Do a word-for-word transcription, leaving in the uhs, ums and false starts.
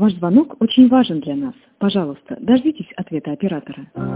Ваш звонок очень важен для нас. Пожалуйста, дождитесь ответа оператора.